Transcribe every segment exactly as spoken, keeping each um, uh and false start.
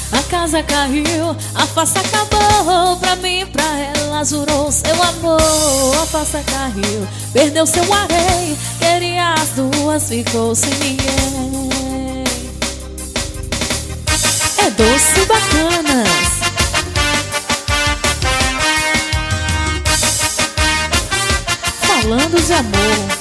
a casa caiu, a farsa acabou. Pra mim, pra ela, jurou seu amor. A farsa caiu, perdeu seu areia. Queria as duas, ficou sem ninguém. É Doce Bacanas. Falando de amor.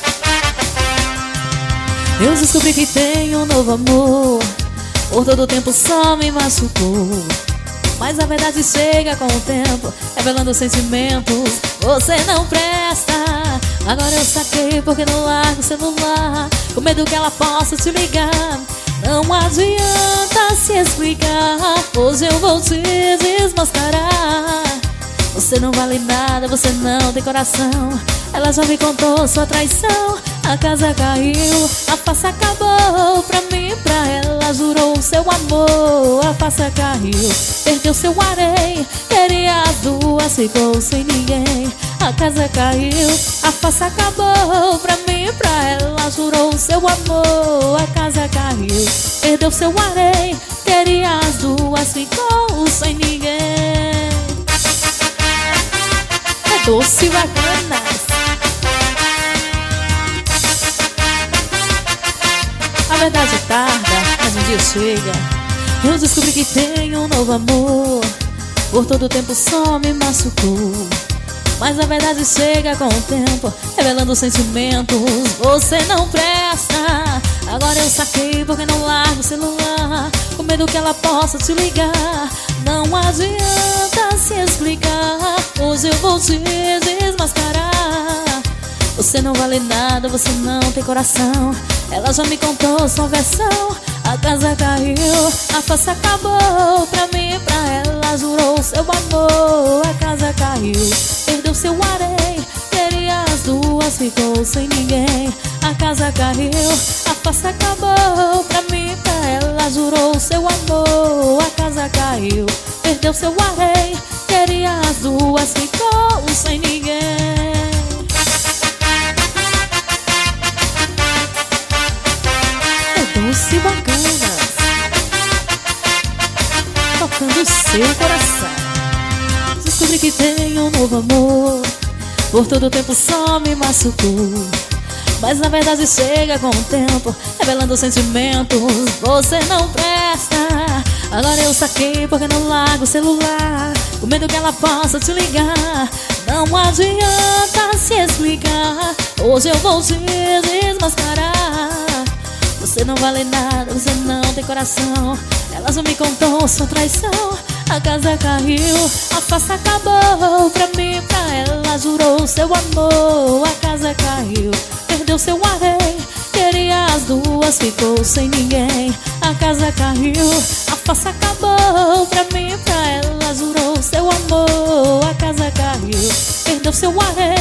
Eu descobri que tenho um novo amor. Por todo o tempo só me machucou. Mas a verdade chega com o tempo, revelando sentimentos. Você não presta. Agora eu saquei porque não largo o celular, com medo que ela possa te ligar. Não adianta se explicar, hoje eu vou te desmascarar. Você não vale nada, você não tem coração. Ela já me contou sua traição. A casa caiu, a farsa acabou. Pra mim, pra ela, jurou seu amor. A farsa caiu, perdeu seu areia. Queria as duas, ficou sem ninguém. A casa caiu, a farsa acabou. Pra mim, pra ela, jurou seu amor. A casa caiu, perdeu seu areia. Queria as duas, ficou sem ninguém. É Doce Bacanas. A verdade tarda, mas um dia chega. Eu descobri que tenho um novo amor. Por todo o tempo só me machucou. Mas a verdade chega com o tempo, revelando sentimentos. Você não presta. Agora eu saquei porque não largo o celular, com medo que ela possa te ligar. Não adianta se explicar, hoje eu vou te desmascarar. Você não vale nada, você não tem coração. Ela já me contou sua versão. A casa caiu, a farsa acabou. Pra mim, pra ela, jurou seu amor. A casa caiu, perdeu seu areia. Queria as duas, ficou sem ninguém. A casa caiu, a farsa acabou. Pra mim, pra ela, jurou seu amor. A casa caiu, perdeu seu areia. Queria as duas, ficou sem ninguém. Doce Bacanas, tocando seu coração. Descobri que tenho um novo amor. Por todo o tempo só me machucou. Mas na verdade chega com o tempo, revelando sentimentos. Você não presta. Agora eu saquei porque não largo o celular, com medo que ela possa te ligar. Não adianta se explicar, hoje eu vou te desmascarar. Você não vale nada, você não tem coração. Ela já me contou sua traição. A casa caiu, a farsa acabou. Pra mim, pra ela, jurou seu amor. A casa caiu, perdeu seu areia. Queria as duas, ficou sem ninguém. A casa caiu, a farsa acabou. Pra mim, pra ela, jurou seu amor. A casa caiu, perdeu seu areia.